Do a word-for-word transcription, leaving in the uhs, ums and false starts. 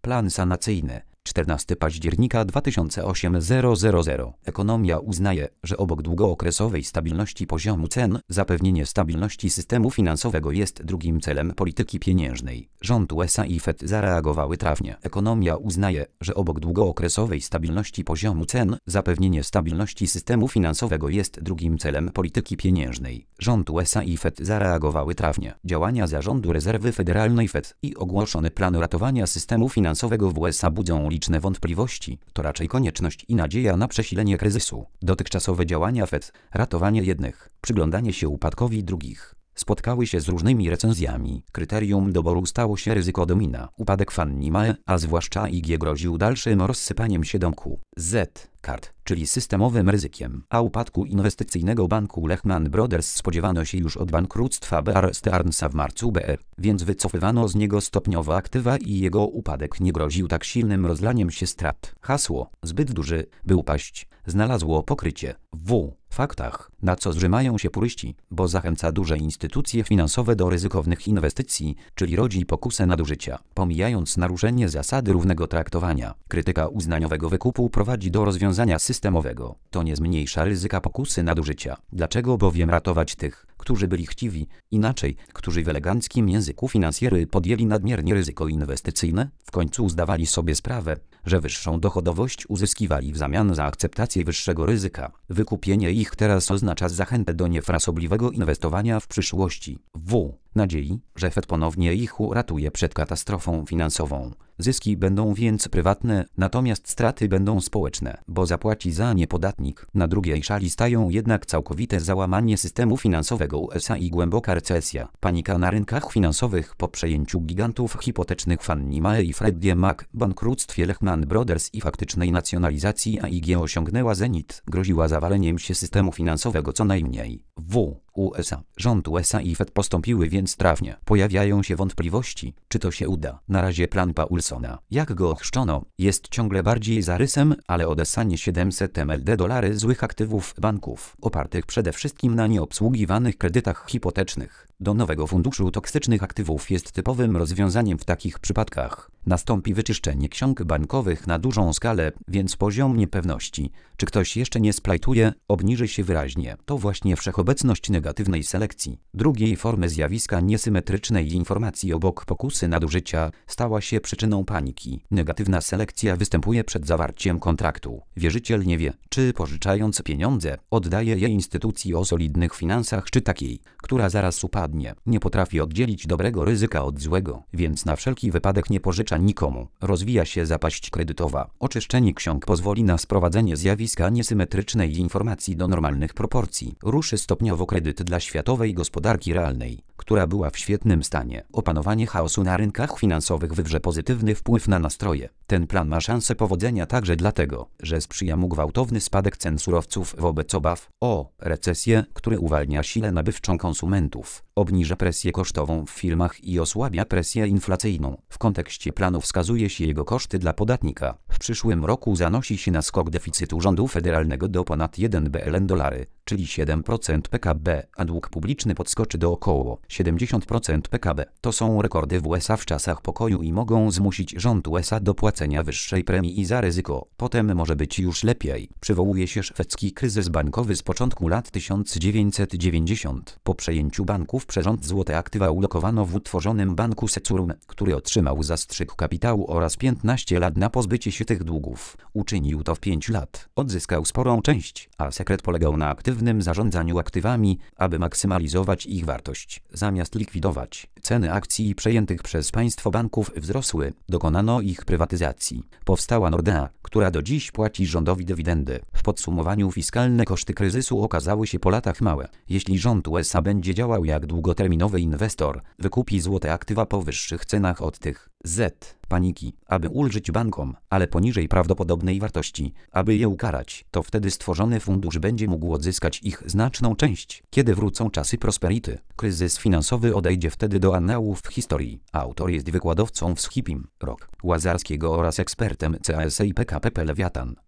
Plan sanacyjny. czternastego października dwa tysiące osiemnastego. Ekonomia uznaje, że obok długookresowej stabilności poziomu cen, zapewnienie stabilności systemu finansowego jest drugim celem polityki pieniężnej. Rząd U S A i Fed zareagowały trafnie. Ekonomia uznaje, że obok długookresowej stabilności poziomu cen, zapewnienie stabilności systemu finansowego jest drugim celem polityki pieniężnej. Rząd U S A i Fed zareagowały trafnie. Działania Zarządu Rezerwy Federalnej Fed i ogłoszony plan ratowania systemu finansowego w U S A budzą liczne wątpliwości. To raczej konieczność i nadzieja na przesilenie kryzysu. Dotychczasowe działania Fed, ratowanie jednych, przyglądanie się upadkowi drugich, spotkały się z różnymi recenzjami. Kryterium doboru stało się ryzyko domina. Upadek Fannie Mae, a zwłaszcza I G, groził dalszym rozsypaniem się domku Z kart, czyli systemowym ryzykiem. A upadku inwestycyjnego banku Lehman Brothers spodziewano się już od bankructwa Bear Stearnsa w marcu B R, więc wycofywano z niego stopniowo aktywa i jego upadek nie groził tak silnym rozlaniem się strat. Hasło, zbyt duży, by upaść, znalazło pokrycie w faktach, na co zrzymają się puryści, bo zachęca duże instytucje finansowe do ryzykownych inwestycji, czyli rodzi pokusę nadużycia, pomijając naruszenie zasady równego traktowania. Krytyka uznaniowego wykupu prowadzi do rozwiązania systemowego. To nie zmniejsza ryzyka pokusy nadużycia. Dlaczego bowiem ratować tych, którzy byli chciwi, inaczej, którzy w eleganckim języku finansjery podjęli nadmiernie ryzyko inwestycyjne, w końcu zdawali sobie sprawę, że wyższą dochodowość uzyskiwali w zamian za akceptację wyższego ryzyka. Wykupienie ich teraz oznacza zachętę do niefrasobliwego inwestowania w przyszłości, w nadziei, że Fed ponownie ich uratuje przed katastrofą finansową. Zyski będą więc prywatne, natomiast straty będą społeczne, bo zapłaci za nie podatnik. Na drugiej szali stają jednak całkowite załamanie systemu finansowego U S A i głęboka recesja. Panika na rynkach finansowych po przejęciu gigantów hipotecznych Fannie Mae i Freddie Mac, bankructwie Lehman Brothers i faktycznej nacjonalizacji A I G osiągnęła zenit, groziła zawaleniem się systemu finansowego co najmniej w U S A. Rząd U S A i Fed postąpiły więc trafnie. Pojawiają się wątpliwości, czy to się uda. Na razie plan Paulsona, jak go ochrzczono, jest ciągle bardziej zarysem, ale odesanie siedemset milionów dolarów złych aktywów banków, opartych przede wszystkim na nieobsługiwanych kredytach hipotecznych, do nowego funduszu toksycznych aktywów jest typowym rozwiązaniem w takich przypadkach. Nastąpi wyczyszczenie ksiąg bankowych na dużą skalę, więc poziom niepewności, czy ktoś jeszcze nie splajtuje, obniży się wyraźnie. To właśnie wszechobecność negatywnej selekcji, drugiej formy zjawiska niesymetrycznej informacji obok pokusy nadużycia, stała się przyczyną paniki. Negatywna selekcja występuje przed zawarciem kontraktu. Wierzyciel nie wie, czy pożyczając pieniądze, oddaje je instytucji o solidnych finansach, czy takiej, która zaraz upadnie. Nie potrafi oddzielić dobrego ryzyka od złego, więc na wszelki wypadek nie pożycza nikomu. Rozwija się zapaść kredytowa. Oczyszczenie ksiąg pozwoli na sprowadzenie zjawiska niesymetrycznej informacji do normalnych proporcji. Ruszy stopniowo kredyt dla światowej gospodarki realnej, która była w świetnym stanie. Opanowanie chaosu na rynkach finansowych wywrze pozytywny wpływ na nastroje. Ten plan ma szansę powodzenia także dlatego, że sprzyja mu gwałtowny spadek cen surowców wobec obaw o recesję, który uwalnia silę nabywczą konsumentów, obniża presję kosztową w firmach i osłabia presję inflacyjną. W kontekście planu wskazuje się jego koszty dla podatnika. W przyszłym roku zanosi się na skok deficytu rządu federalnego do ponad jeden bilion dolarów, czyli siedem procent P K B, a dług publiczny podskoczy do około siedemdziesiąt procent P K B. To są rekordy w U S A w czasach pokoju i mogą zmusić rząd U S A do płacenia wyższej premii za ryzyko. Potem może być już lepiej. Przywołuje się szwedzki kryzys bankowy z początku lat tysiąc dziewięćset dziewięćdziesiątych. Po przejęciu banków przez rząd złote aktywa ulokowano w utworzonym banku Securum, który otrzymał zastrzyk kapitału oraz piętnaście lat na pozbycie się tych długów. Uczynił to w pięć lat. Odzyskał sporą część, a sekret polegał na aktywnym zarządzaniu aktywami, aby maksymalizować ich wartość. Zamiast likwidować, ceny akcji przejętych przez państwo banków wzrosły. Dokonano ich prywatyzacji. Powstała Nordea, która do dziś płaci rządowi dywidendy. W podsumowaniu fiskalne koszty kryzysu okazały się po latach małe. Jeśli rząd U S A będzie działał jak długoterminowy inwestor, wykupi złote aktywa po wyższych cenach od tych Z paniki, aby ulżyć bankom, ale poniżej prawdopodobnej wartości, aby je ukarać, to wtedy stworzony fundusz będzie mógł odzyskać ich znaczną część. Kiedy wrócą czasy prosperity, kryzys finansowy odejdzie wtedy do annałów historii. Autor jest wykładowcą w Schipim, Rok Łazarskiego oraz ekspertem C A S A i P K P Lewiatan.